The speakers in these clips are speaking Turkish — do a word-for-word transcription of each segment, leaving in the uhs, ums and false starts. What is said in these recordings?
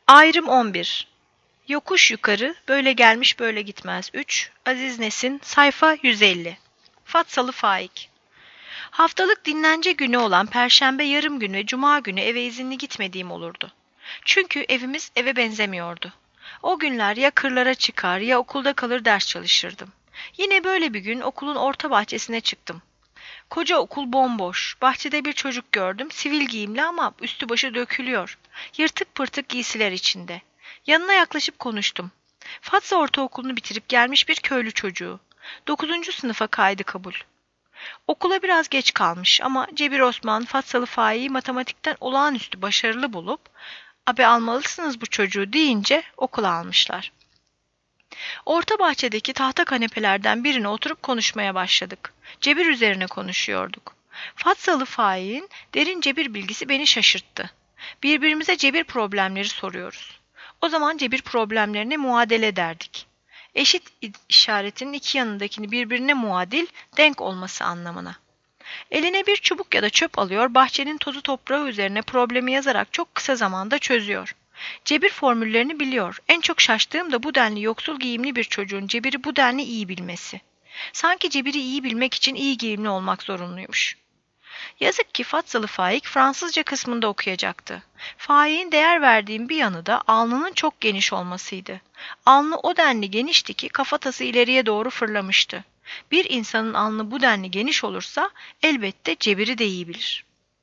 Ayrım on bir. Yokuş yukarı, böyle gelmiş böyle gitmez. üç. Aziz Nesin, sayfa yüz elli. Fatsalı Faik. Haftalık dinlence günü olan Perşembe yarım gün ve Cuma günü eve izinli gitmediğim olurdu. Çünkü evimiz eve benzemiyordu. O günler ya kırlara çıkar ya okulda kalır ders çalışırdım. Yine böyle bir gün okulun orta bahçesine çıktım. Koca okul bomboş. Bahçede bir çocuk gördüm. Sivil giyimli ama üstü başı dökülüyor. Yırtık pırtık giysiler içinde. Yanına yaklaşıp konuştum. Fatsa Ortaokulu'nu bitirip gelmiş bir köylü çocuğu. Dokuzuncu sınıfa kaydı kabul. Okula biraz geç kalmış ama Cebir Osman Fatsalı Faik'i matematikten olağanüstü başarılı bulup "Abi almalısınız bu çocuğu" deyince okula almışlar. Orta bahçedeki tahta kanepelerden birine oturup konuşmaya başladık. Cebir üzerine konuşuyorduk. Fatsalı Faik'in derin cebir bilgisi beni şaşırttı. Birbirimize cebir problemleri soruyoruz. O zaman cebir problemlerine muadele derdik. Eşit işaretinin iki yanındakini birbirine muadil, denk olması anlamına. Eline bir çubuk ya da çöp alıyor, bahçenin tozu toprağı üzerine problemi yazarak çok kısa zamanda çözüyor. Cebir formüllerini biliyor. En çok şaştığım da bu denli yoksul giyimli bir çocuğun cebiri bu denli iyi bilmesi. Sanki cebiri iyi bilmek için iyi giyimli olmak zorunluymuş. Yazık ki Fatsalı Faik Fransızca kısmında okuyacaktı. Faik'in değer verdiğim bir yanı da alnının çok geniş olmasıydı. Alnı o denli genişti ki kafatası ileriye doğru fırlamıştı. Bir insanın alnı bu denli geniş olursa elbette cebiri de iyi bilir.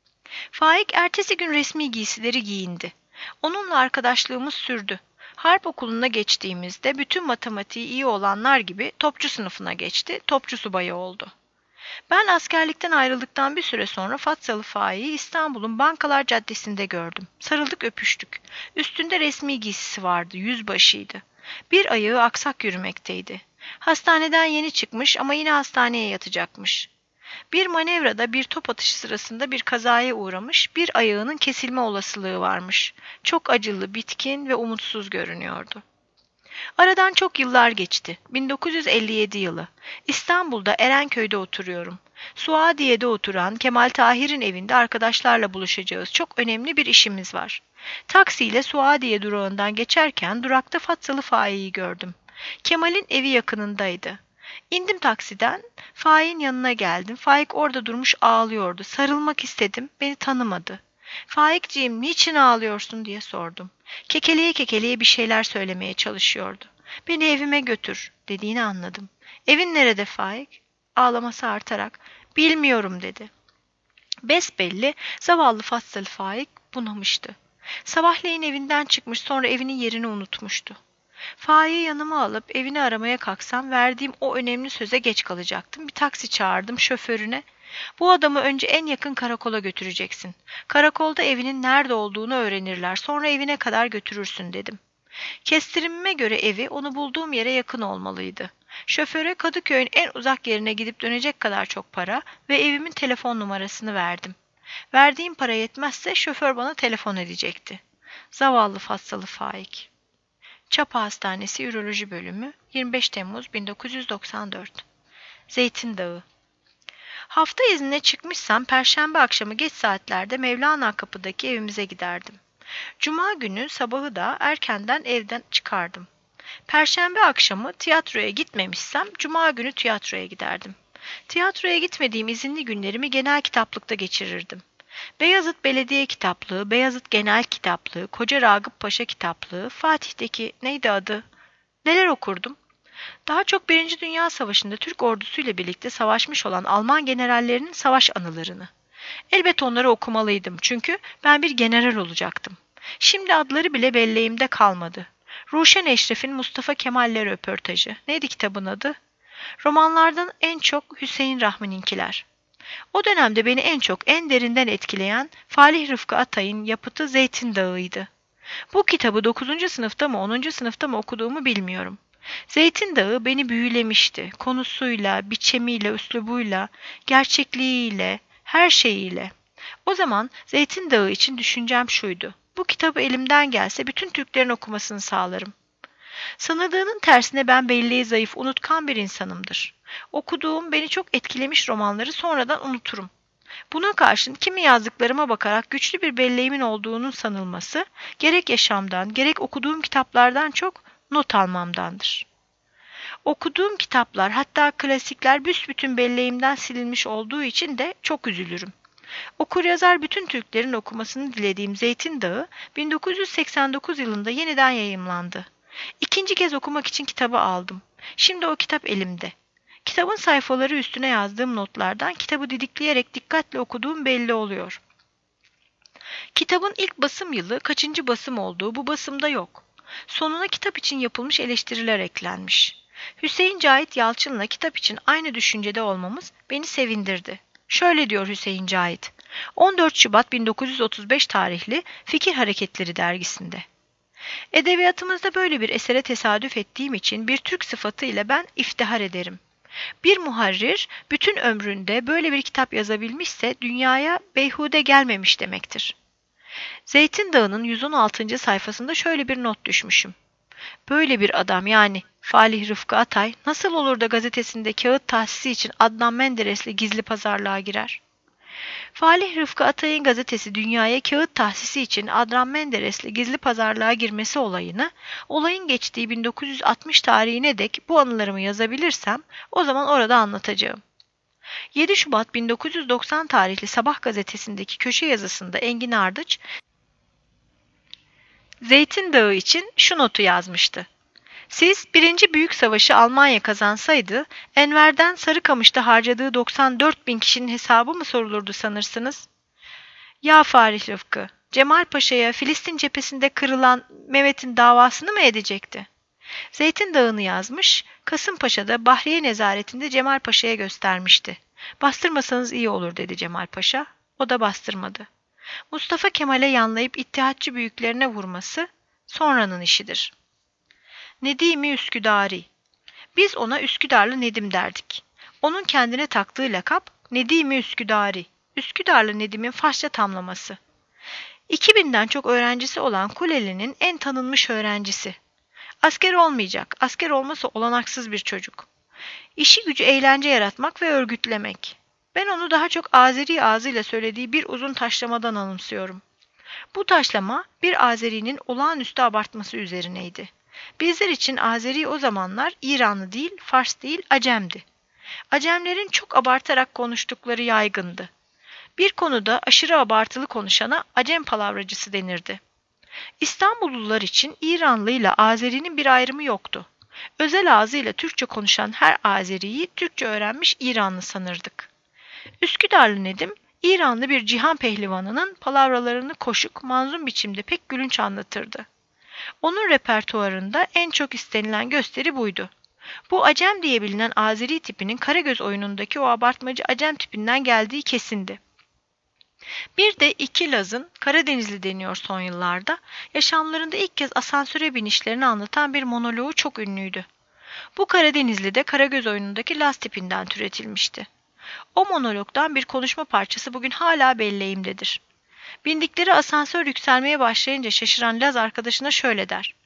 Faik ertesi gün resmi giysileri giyindi. Onunla arkadaşlığımız sürdü. Harp okuluna geçtiğimizde bütün matematiği iyi olanlar gibi topçu sınıfına geçti, topçu subayı oldu. Ben askerlikten ayrıldıktan bir süre sonra Fatsalı Faik'i İstanbul'un Bankalar Caddesi'nde gördüm. Sarıldık, öpüştük. Üstünde resmi giysisi vardı, yüzbaşıydı. Bir ayağı aksak yürümekteydi. Hastaneden yeni çıkmış ama yine hastaneye yatacakmış. Bir manevrada bir top atışı sırasında bir kazaya uğramış, bir ayağının kesilme olasılığı varmış. Çok acılı, bitkin ve umutsuz görünüyordu. Aradan çok yıllar geçti. bin dokuz yüz elli yedi yılı. İstanbul'da Erenköy'de oturuyorum. Suadiye'de oturan Kemal Tahir'in evinde arkadaşlarla buluşacağız. Çok önemli bir işimiz var. Taksiyle Suadiye durağından geçerken durakta Fatsalı Faik'i gördüm. Kemal'in evi yakınındaydı. İndim taksiden, Faik'in yanına geldim. Faik orada durmuş ağlıyordu. Sarılmak istedim, beni tanımadı. "Faikciğim, niçin ağlıyorsun?" diye sordum. Kekeleye kekeleye bir şeyler söylemeye çalışıyordu. "Beni evime götür" dediğini anladım. "Evin nerede Faik?" Ağlaması artarak "Bilmiyorum" dedi. Besbelli zavallı Fatsalı Faik bunamıştı. Sabahleyin evinden çıkmış, sonra evinin yerini unutmuştu. Faik'i yanıma alıp evini aramaya kalksam verdiğim o önemli söze geç kalacaktım. Bir taksi çağırdım şoförüne. "Bu adamı önce en yakın karakola götüreceksin. Karakolda evinin nerede olduğunu öğrenirler. Sonra evine kadar götürürsün" dedim. Kestirimime göre evi onu bulduğum yere yakın olmalıydı. Şoföre Kadıköy'ün en uzak yerine gidip dönecek kadar çok para ve evimin telefon numarasını verdim. Verdiğim para yetmezse şoför bana telefon edecekti. Zavallı Fatsalı Faik. Çapa Hastanesi Üroloji Bölümü, yirmi beş Temmuz bin dokuz yüz doksan dört. Zeytin Dağı. Hafta iznine çıkmışsam Perşembe akşamı geç saatlerde Mevlana Kapı'daki evimize giderdim. Cuma günü sabahı da erkenden evden çıkardım. Perşembe akşamı tiyatroya gitmemişsem Cuma günü tiyatroya giderdim. Tiyatroya gitmediğim izinli günlerimi genel kitaplıkta geçirirdim. Beyazıt Belediye Kitaplığı, Beyazıt Genel Kitaplığı, Koca Ragıp Paşa Kitaplığı, Fatih'teki neydi adı? Neler okurdum? Daha çok Birinci Dünya Savaşı'nda Türk ordusuyla birlikte savaşmış olan Alman generallerinin savaş anılarını. Elbet onları okumalıydım çünkü ben bir general olacaktım. Şimdi adları bile belleğimde kalmadı. Ruşen Eşref'in Mustafa Kemal'le röportajı. Neydi kitabın adı? Romanlardan en çok Hüseyin Rahmi'ninkiler. O dönemde beni en çok, en derinden etkileyen Falih Rıfkı Atay'ın yapıtı Zeytin Dağı'ydı. Bu kitabı dokuzuncu sınıfta mı onuncu sınıfta mı okuduğumu bilmiyorum. Zeytin Dağı beni büyülemişti. Konusuyla, biçemiyle, üslubuyla, gerçekliğiyle, her şeyiyle. O zaman Zeytin Dağı için düşüncem şuydu: bu kitabı elimden gelse bütün Türklerin okumasını sağlarım. Sanıldığının tersine ben belleği zayıf, unutkan bir insanımdır. Okuduğum, beni çok etkilemiş romanları sonradan unuturum. Buna karşın kimi yazdıklarıma bakarak güçlü bir belleğimin olduğunun sanılması, gerek yaşamdan, gerek okuduğum kitaplardan çok not almamdandır. Okuduğum kitaplar, hatta klasikler büsbütün belleğimden silinmiş olduğu için de çok üzülürüm. Okuryazar bütün Türklerin okumasını dilediğim Zeytin Dağı, bin dokuz yüz seksen dokuz yılında yeniden yayımlandı. İkinci kez okumak için kitabı aldım. Şimdi o kitap elimde. Kitabın sayfaları üstüne yazdığım notlardan kitabı didikleyerek dikkatle okuduğum belli oluyor. Kitabın ilk basım yılı kaçıncı basım olduğu bu basımda yok. Sonuna kitap için yapılmış eleştiriler eklenmiş. Hüseyin Cahit Yalçın'la kitap için aynı düşüncede olmamız beni sevindirdi. Şöyle diyor Hüseyin Cahit, on dört Şubat bin dokuz yüz otuz beş tarihli Fikir Hareketleri dergisinde. Edebiyatımızda böyle bir esere tesadüf ettiğim için bir Türk sıfatı ile ben iftihar ederim. Bir muharrir bütün ömründe böyle bir kitap yazabilmişse dünyaya beyhude gelmemiş demektir. Zeytin Dağı'nın yüz on altıncı sayfasında şöyle bir not düşmüşüm. Böyle bir adam, yani Falih Rıfkı Atay, nasıl olur da gazetesinde kağıt tahsisi için Adnan Menderes'le gizli pazarlığa girer? Falih Rıfkı Atay'ın gazetesi dünyaya kağıt tahsisi için Adnan Menderes'le gizli pazarlığa girmesi olayını, olayın geçtiği bin dokuz yüz altmış tarihine dek bu anılarımı yazabilirsem o zaman orada anlatacağım. yedi Şubat bin dokuz yüz doksan tarihli Sabah gazetesindeki köşe yazısında Engin Ardıç, Zeytin Dağı için şu notu yazmıştı. Siz birinci Büyük Savaşı Almanya kazansaydı, Enver'den Sarıkamış'ta harcadığı doksan dört bin kişinin hesabı mı sorulurdu sanırsınız? Ya Falih Rıfkı, Cemal Paşa'ya Filistin cephesinde kırılan Mehmet'in davasını mı edecekti? Zeytin Dağı'nı yazmış, Kasımpaşa'da Bahriye nezaretinde Cemal Paşa'ya göstermişti. Bastırmasanız iyi olur dedi Cemal Paşa, o da bastırmadı. Mustafa Kemal'e yanlayıp İttihatçı büyüklerine vurması sonranın işidir. Nedimi Üsküdari. Biz ona Üsküdarlı Nedim derdik. Onun kendine taktığı lakap Nedimi Üsküdari. Üsküdarlı Nedim'in Farsça tamlaması. iki binden çok öğrencisi olan Kuleli'nin en tanınmış öğrencisi. Asker olmayacak, asker olması olanaksız bir çocuk. İşi gücü eğlence yaratmak ve örgütlemek. Ben onu daha çok Azeri ağzıyla söylediği bir uzun taşlamadan anımsıyorum. Bu taşlama bir Azeri'nin olağanüstü abartması üzerineydi. Bizler için Azeri o zamanlar İranlı değil, Fars değil, Acem'di. Acemlerin çok abartarak konuştukları yaygındı. Bir konuda aşırı abartılı konuşana Acem palavracısı denirdi. İstanbullular için İranlı ile Azeri'nin bir ayrımı yoktu. Özel ağzıyla Türkçe konuşan her Azeri'yi Türkçe öğrenmiş İranlı sanırdık. Üsküdarlı Nedim, İranlı bir cihan pehlivanının palavralarını koşuk, manzum biçimde pek gülünç anlatırdı. Onun repertuarında en çok istenilen gösteri buydu. Bu Acem diye bilinen Azeri tipinin Karagöz oyunundaki o abartmacı Acem tipinden geldiği kesindi. Bir de iki Laz'ın, Karadenizli deniyor son yıllarda, yaşamlarında ilk kez asansöre binişlerini anlatan bir monoloğu çok ünlüydü. Bu Karadenizli de Karagöz oyunundaki Laz tipinden türetilmişti. O monologdan bir konuşma parçası bugün hala belleğimdedir. Bindikleri asansör yükselmeye başlayınca şaşıran Laz arkadaşına şöyle der.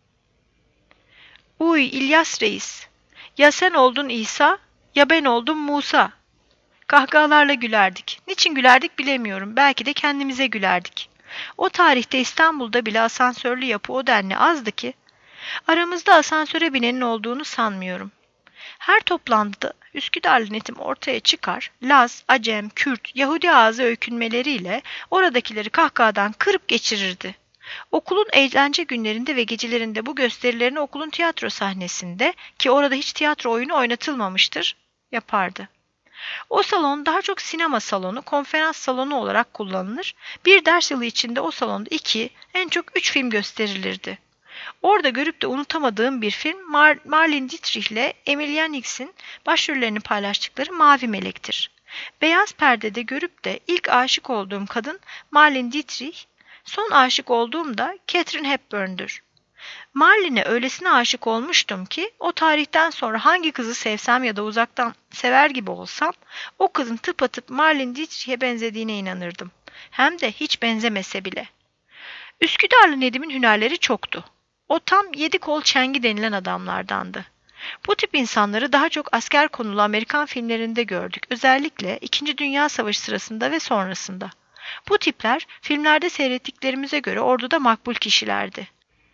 Uy İlyas Reis, ya sen oldun İsa, ya ben oldum Musa. Kahkahalarla gülerdik. Niçin gülerdik bilemiyorum. Belki de kendimize gülerdik. O tarihte İstanbul'da bile asansörlü yapı o denli azdı ki, aramızda asansöre binenin olduğunu sanmıyorum. Her toplantıda Üsküdarlı Nedim ortaya çıkar, Laz, Acem, Kürt, Yahudi ağzı öykünmeleriyle oradakileri kahkahadan kırıp geçirirdi. Okulun eğlence günlerinde ve gecelerinde bu gösterilerini okulun tiyatro sahnesinde, ki orada hiç tiyatro oyunu oynatılmamıştır, yapardı. O salon daha çok sinema salonu, konferans salonu olarak kullanılır. Bir ders yılı içinde o salonda iki, en çok üç film gösterilirdi. Orada görüp de unutamadığım bir film Mar Marlene Dietrich ile Emilia Nix'in başrollerini paylaştıkları Mavi Melek'tir. Beyaz perdede görüp de ilk aşık olduğum kadın Marlene Dietrich, son aşık olduğum da Katharine Hepburn'dur. Marlene'e öylesine aşık olmuştum ki o tarihten sonra hangi kızı sevsem ya da uzaktan sever gibi olsam o kızın tıpatıp Marlene Dietrich'e benzediğine inanırdım. Hem de hiç benzemese bile. Üsküdarlı Nedim'in hünerleri çoktu. O tam yedi kol çengi denilen adamlardandı. Bu tip insanları daha çok asker konulu Amerikan filmlerinde gördük. Özellikle İkinci Dünya Savaşı sırasında ve sonrasında. Bu tipler filmlerde seyrettiklerimize göre orduda makbul kişilerdi.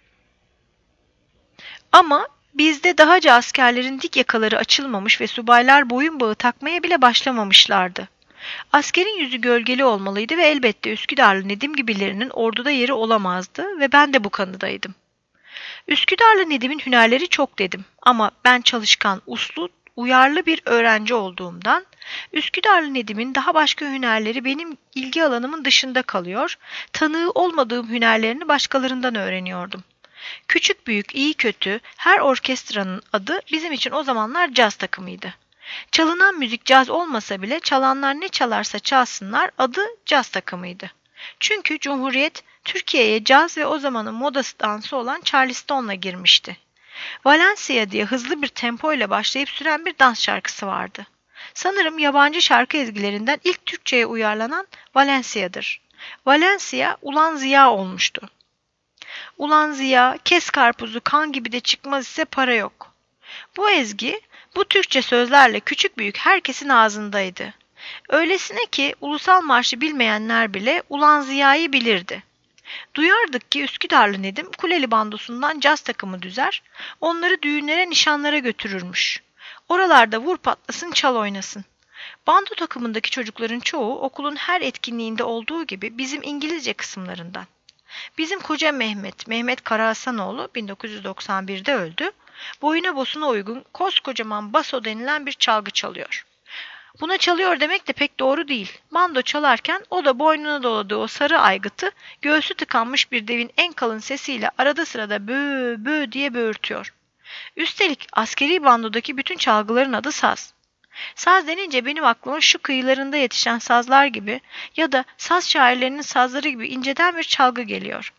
Ama bizde dahaca askerlerin dik yakaları açılmamış ve subaylar boyun bağı takmaya bile başlamamışlardı. Askerin yüzü gölgeli olmalıydı ve elbette Üsküdarlı Nedim gibilerinin orduda yeri olamazdı ve ben de bu kanıdaydım. Üsküdarlı Nedim'in hünerleri çok dedim ama ben çalışkan, uslu, uyarlı bir öğrenci olduğumdan Üsküdarlı Nedim'in daha başka hünerleri benim ilgi alanımın dışında kalıyor, tanığı olmadığım hünerlerini başkalarından öğreniyordum. Küçük büyük, iyi kötü her orkestranın adı bizim için o zamanlar caz takımıydı. Çalınan müzik caz olmasa bile çalanlar ne çalarsa çalsınlar adı caz takımıydı. Çünkü Cumhuriyet Türkiye'ye caz ve o zamanın moda dansı olan Charleston'la girmişti. Valencia diye hızlı bir tempoyla başlayıp süren bir dans şarkısı vardı. Sanırım yabancı şarkı ezgilerinden ilk Türkçe'ye uyarlanan Valencia'dır. Valencia Ulan Ziya olmuştu. Ulan Ziya, kes karpuzu kan gibi de çıkmaz ise para yok. Bu ezgi bu Türkçe sözlerle küçük büyük herkesin ağzındaydı. Öylesine ki ulusal marşı bilmeyenler bile Ulan Ziya'yı bilirdi. Duyardık ki Üsküdarlı Nedim Kuleli bandosundan caz takımı düzer, onları düğünlere nişanlara götürürmüş. Oralarda vur patlasın çal oynasın. Bando takımındaki çocukların çoğu okulun her etkinliğinde olduğu gibi bizim İngilizce kısımlarından. Bizim koca Mehmet, Mehmet Karahasanoğlu bin dokuz yüz doksan birde öldü. Boyuna bosuna uygun koskocaman baso denilen bir çalgı çalıyor. Buna çalıyor demek de pek doğru değil. Bando çalarken o da boynuna doladığı o sarı aygıtı göğsü tıkanmış bir devin en kalın sesiyle arada sırada bö bö diye böğürtüyor. Üstelik askeri bandodaki bütün çalgıların adı saz. Saz denince benim aklıma şu kıyılarında yetişen sazlar gibi ya da saz şairlerinin sazları gibi inceden bir çalgı geliyor.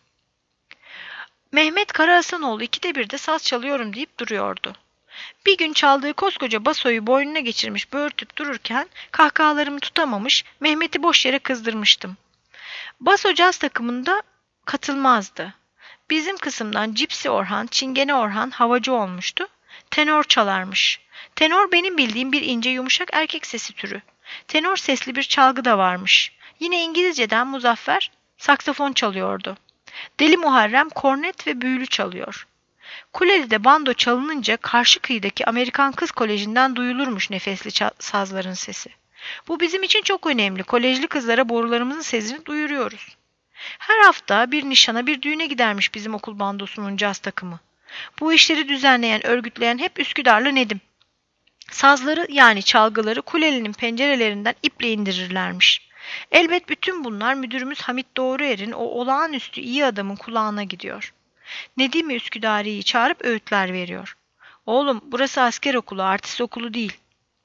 Mehmet Karahasanoğlu ikide bir de saz çalıyorum deyip duruyordu. Bir gün çaldığı koskoca basoyu boynuna geçirmiş böğürtüp dururken kahkahalarımı tutamamış Mehmet'i boş yere kızdırmıştım. Baso caz takımında katılmazdı. Bizim kısımdan Cipsi Orhan, Çingene Orhan havacı olmuştu. Tenor çalarmış. Tenor benim bildiğim bir ince yumuşak erkek sesi türü. Tenor sesli bir çalgı da varmış. Yine İngilizceden Muzaffer saksafon çalıyordu. Deli Muharrem kornet ve büyülü çalıyor. Kuleli'de bando çalınınca karşı kıyıdaki Amerikan Kız Koleji'nden duyulurmuş nefesli sazların sesi. Bu bizim için çok önemli. Kolejli kızlara borularımızın sesini duyuruyoruz. Her hafta bir nişana bir düğüne gidermiş bizim okul bandosunun caz takımı. Bu işleri düzenleyen, örgütleyen hep Üsküdarlı Nedim. Sazları yani çalgıları Kuleli'nin pencerelerinden iple indirirlermiş. Elbet bütün bunlar müdürümüz Hamit Doğruer'in o olağanüstü iyi adamın kulağına gidiyor. Nedim Üsküdari'yi çağırıp öğütler veriyor. Oğlum burası asker okulu, artist okulu değil.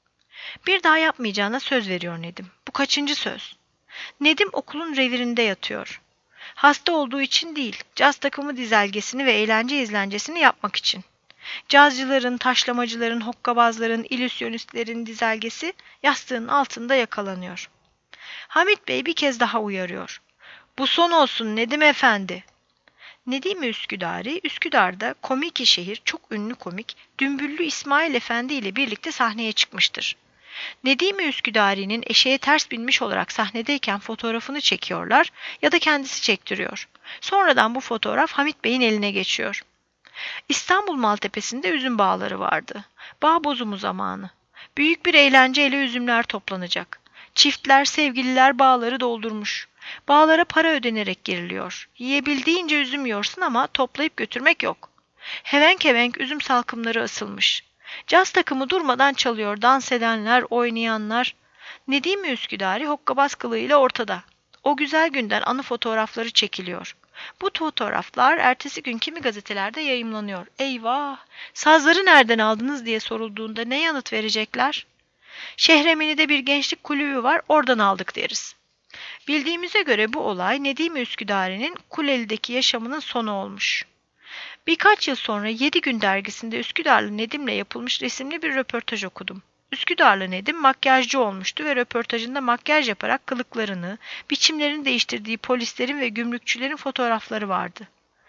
Bir daha yapmayacağına söz veriyor Nedim. Bu kaçıncı söz? Nedim okulun revirinde yatıyor. Hasta olduğu için değil, caz takımı dizelgesini ve eğlence izlencesini yapmak için. Cazcıların, taşlamacıların, hokkabazların, illüzyonistlerin dizelgesi yastığın altında yakalanıyor. Hamit Bey bir kez daha uyarıyor. Bu son olsun Nedim Efendi. Nedim Üsküdari, Üsküdar'da komiki şehir, çok ünlü komik, Dümbüllü İsmail Efendi ile birlikte sahneye çıkmıştır. Nedim Üsküdari'nin eşeğe ters binmiş olarak sahnedeyken fotoğrafını çekiyorlar ya da kendisi çektiriyor. Sonradan bu fotoğraf Hamit Bey'in eline geçiyor. İstanbul Maltepe'sinde üzüm bağları vardı. Bağ bozumu zamanı. Büyük bir eğlenceyle üzümler toplanacak. Çiftler, sevgililer bağları doldurmuş. Bağlara para ödenerek giriliyor. Yiyebildiğince üzüm yiyorsun ama toplayıp götürmek yok. Hevenk hevenk üzüm salkımları asılmış. Caz takımı durmadan çalıyor, dans edenler, oynayanlar. Nedim Üsküdari hokkabaz kılığıyla ortada. O güzel günden anı fotoğrafları çekiliyor. Bu fotoğraflar ertesi gün kimi gazetelerde yayımlanıyor. Eyvah! Sazları nereden aldınız diye sorulduğunda ne yanıt verecekler? Şehremeni'de bir gençlik kulübü var, oradan aldık deriz. Bildiğimize göre bu olay Nedim Üsküdari'nin Kuleli'deki yaşamının sonu olmuş. Birkaç yıl sonra Yedi Gün dergisinde Üsküdarlı Nedim'le yapılmış resimli bir röportaj okudum. Üsküdarlı Nedim makyajcı olmuştu ve röportajında makyaj yaparak kılıklarını, biçimlerini değiştirdiği polislerin ve gümrükçülerin fotoğrafları vardı.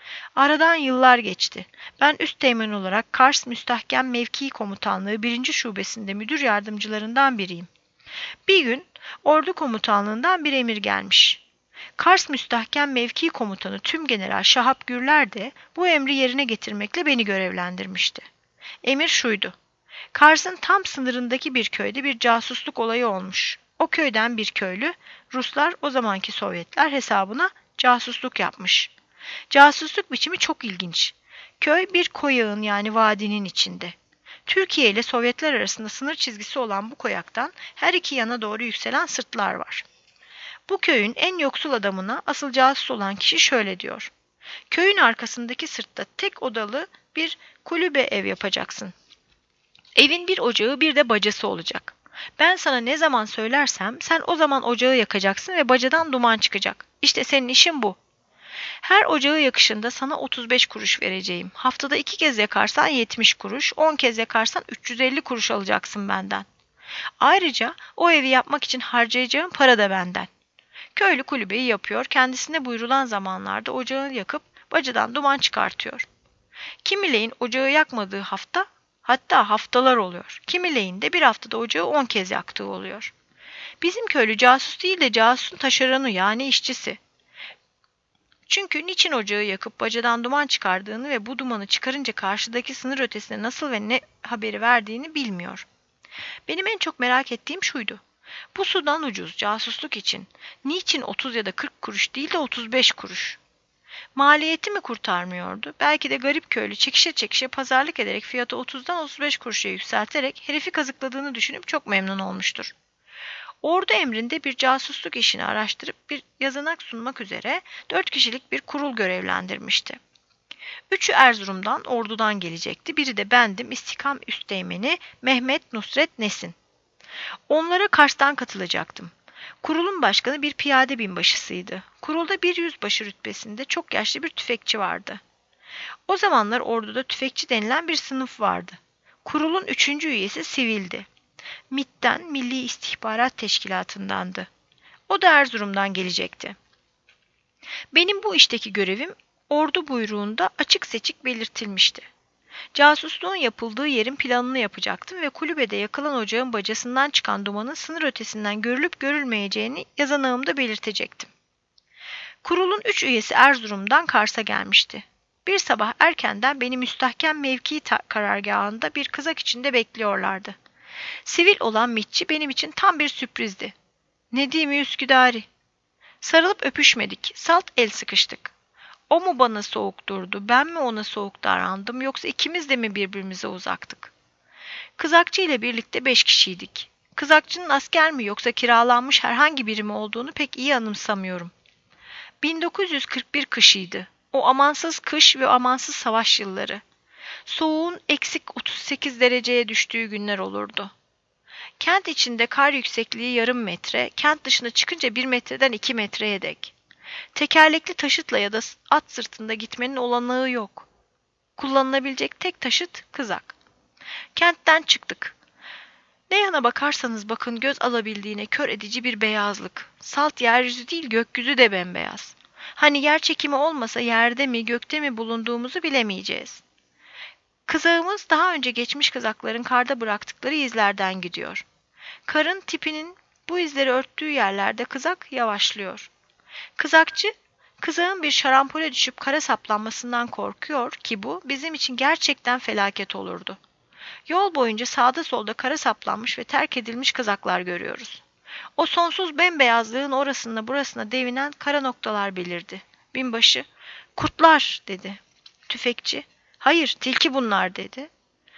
Aradan yıllar geçti. Ben üsteğmen olarak Kars Müstahkem Mevki Komutanlığı birinci Şubesi'nde müdür yardımcılarından biriyim. Bir gün ordu komutanlığından bir emir gelmiş. Kars Müstahkem Mevki Komutanı Tümgeneral Şahap Gürler de bu emri yerine getirmekle beni görevlendirmişti. Emir şuydu: Kars'ın tam sınırındaki bir köyde bir casusluk olayı olmuş. O köyden bir köylü, Ruslar o zamanki Sovyetler hesabına casusluk yapmış. Casusluk biçimi çok ilginç. Köy bir koyağın yani vadinin içinde. Türkiye ile Sovyetler arasında sınır çizgisi olan bu koyaktan her iki yana doğru yükselen sırtlar var. Bu köyün en yoksul adamına asıl casus olan kişi şöyle diyor: Köyün arkasındaki sırtta tek odalı bir kulübe ev yapacaksın. Evin bir ocağı bir de bacası olacak. Ben sana ne zaman söylersem sen o zaman ocağı yakacaksın ve bacadan duman çıkacak. İşte senin işin bu. Her ocağı yakışında sana otuz beş kuruş vereceğim. Haftada iki kez yakarsan yetmiş kuruş, on kez yakarsan üç yüz elli kuruş alacaksın benden. Ayrıca o evi yapmak için harcayacağım para da benden. Köylü kulübeyi yapıyor, kendisine buyurulan zamanlarda ocağı yakıp bacadan duman çıkartıyor. Kimileyin ocağı yakmadığı hafta, hatta haftalar oluyor. Kimileyin de bir haftada ocağı on kez yaktığı oluyor. Bizim köylü casus değil de casusun taşeronu yani işçisi. Çünkü niçin ocağı yakıp bacadan duman çıkardığını ve bu dumanı çıkarınca karşıdaki sınır ötesine nasıl ve ne haberi verdiğini bilmiyor. Benim en çok merak ettiğim şuydu: bu sudan ucuz casusluk için niçin otuz ya da kırk kuruş değil de otuz beş kuruş? Maliyeti mi kurtarmıyordu? Belki de garip köylü çekişe çekişe pazarlık ederek fiyatı otuzdan otuz beş kuruşa yükselterek herifi kazıkladığını düşünüp çok memnun olmuştur. Ordu emrinde bir casusluk işini araştırıp bir yazınak sunmak üzere dört kişilik bir kurul görevlendirmişti. Üçü Erzurum'dan, ordudan gelecekti. Biri de bendim, İstikam Üsteğmeni Mehmet Nusret Nesin. Onlara Kars'tan katılacaktım. Kurulun başkanı bir piyade binbaşısıydı. Kurulda bir yüzbaşı rütbesinde çok yaşlı bir tüfekçi vardı. O zamanlar orduda tüfekçi denilen bir sınıf vardı. Kurulun üçüncü üyesi sivildi. M İ T'ten, Milli İstihbarat Teşkilatı'ndandı. O da Erzurum'dan gelecekti. Benim bu işteki görevim ordu buyruğunda açık seçik belirtilmişti. Casusluğun yapıldığı yerin planını yapacaktım ve kulübede yakılan ocağın bacasından çıkan dumanın sınır ötesinden görülüp görülmeyeceğini yazanağımda belirtecektim. Kurulun üç üyesi Erzurum'dan Kars'a gelmişti. Bir sabah erkenden beni müstahkem mevki karargahında bir kızak içinde bekliyorlardı. Sivil olan mitçi benim için tam bir sürprizdi. Nedimi Üsküdari. Sarılıp öpüşmedik, salt el sıkıştık. O mu bana soğuk durdu, ben mi ona soğuk davrandım, yoksa ikimiz de mi birbirimize uzaktık? Kızakçı ile birlikte beş kişiydik. Kızakçının asker mi yoksa kiralanmış herhangi biri mi olduğunu pek iyi anımsamıyorum. bin dokuz yüz kırk bir kışıydı. O amansız kış ve amansız savaş yılları. Soğuğun eksik otuz sekiz dereceye düştüğü günler olurdu. Kent içinde kar yüksekliği yarım metre, kent dışına çıkınca bir metreden iki metreye dek. Tekerlekli taşıtla ya da at sırtında gitmenin olanağı yok. Kullanılabilecek tek taşıt kızak. Kentten çıktık. Ne yana bakarsanız bakın göz alabildiğine kör edici bir beyazlık. Salt yeryüzü değil gökyüzü de bembeyaz. Hani yer çekimi olmasa yerde mi gökte mi bulunduğumuzu bilemeyeceğiz. Kızağımız daha önce geçmiş kızakların karda bıraktıkları izlerden gidiyor. Karın tipinin bu izleri örttüğü yerlerde kızak yavaşlıyor. Kızakçı, kızağın bir şarampole düşüp kara saplanmasından korkuyor ki bu bizim için gerçekten felaket olurdu. Yol boyunca sağda solda kara saplanmış ve terk edilmiş kızaklar görüyoruz. O sonsuz bembeyazlığın orasına burasına devinen kara noktalar belirdi. Binbaşı, kurtlar dedi. Tüfekçi, hayır tilki bunlar dedi.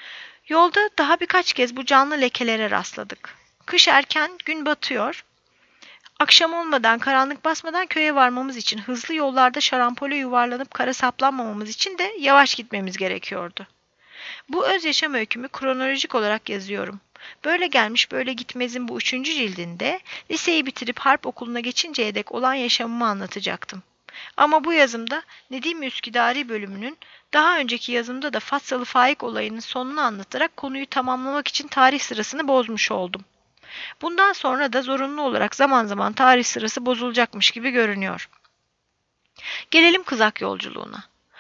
Yolda daha birkaç kez bu canlı lekelere rastladık. Kış erken, gün batıyor. Akşam olmadan, karanlık basmadan köye varmamız için hızlı yollarda şarampole yuvarlanıp kara saplanmamamız için de yavaş gitmemiz gerekiyordu. Bu öz yaşam öykümü kronolojik olarak yazıyorum. Böyle gelmiş böyle gitmezin bu üçüncü cildinde liseyi bitirip harp okuluna geçinceye dek olan yaşamımı anlatacaktım. Ama bu yazımda Nedimi Üsküdari bölümünün daha önceki yazımda da Fatsalı Faik olayının sonunu anlatarak konuyu tamamlamak için tarih sırasını bozmuş oldum. Bundan sonra da zorunlu olarak zaman zaman tarih sırası bozulacakmış gibi görünüyor. Gelelim kızak yolculuğuna.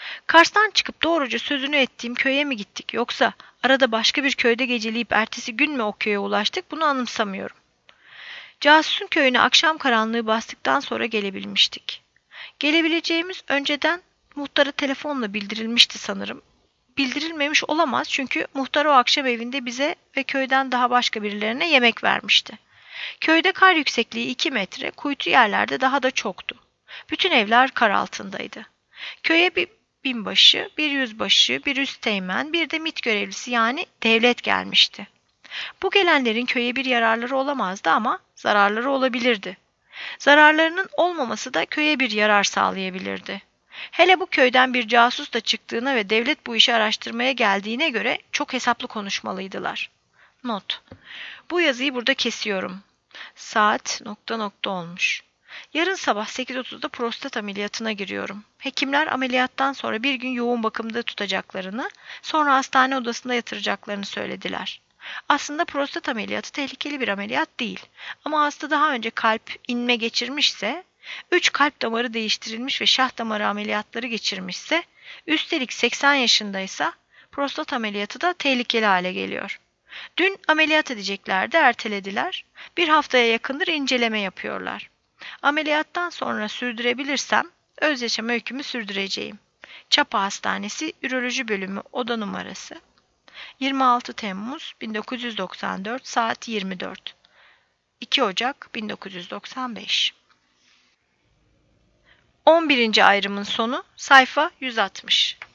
Kars'tan çıkıp doğruca sözünü ettiğim köye mi gittik yoksa arada başka bir köyde geceleyip ertesi gün mü o köye ulaştık bunu anımsamıyorum. Casusun köyüne akşam karanlığı bastıktan sonra gelebilmiştik. Gelebileceğimiz önceden muhtara telefonla bildirilmişti sanırım. Bildirilmemiş olamaz çünkü muhtar o akşam evinde bize ve köyden daha başka birilerine yemek vermişti. Köyde kar yüksekliği iki metre, kuytu yerlerde daha da çoktu. Bütün evler kar altındaydı. Köye bir binbaşı, bir yüzbaşı, bir üsteğmen, bir de MİT görevlisi yani devlet gelmişti. Bu gelenlerin köye bir yararları olamazdı ama zararları olabilirdi. Zararlarının olmaması da köye bir yarar sağlayabilirdi. Hele bu köyden bir casus da çıktığına ve devlet bu işi araştırmaya geldiğine göre çok hesaplı konuşmalıydılar. Not. Bu yazıyı burada kesiyorum. Saat nokta nokta olmuş. Yarın sabah sekiz otuzda prostat ameliyatına giriyorum. Hekimler ameliyattan sonra bir gün yoğun bakımda tutacaklarını, sonra hastane odasında yatıracaklarını söylediler. Aslında prostat ameliyatı tehlikeli bir ameliyat değil. Ama hasta daha önce kalp inme geçirmişse, üç kalp damarı değiştirilmiş ve şah damarı ameliyatları geçirmişse, üstelik seksen yaşındaysa prostat ameliyatı da tehlikeli hale geliyor. Dün ameliyat edeceklerdi, ertelediler. Bir haftaya yakındır inceleme yapıyorlar. Ameliyattan sonra sürdürebilirsem öz yaşam öykümü sürdüreceğim. Çapa Hastanesi Üroloji Bölümü oda numarası yirmi altı Temmuz bin dokuz yüz doksan dört saat yirmi dört iki Ocak bin dokuz yüz doksan beş on birinci ayrımın sonu sayfa yüz altmış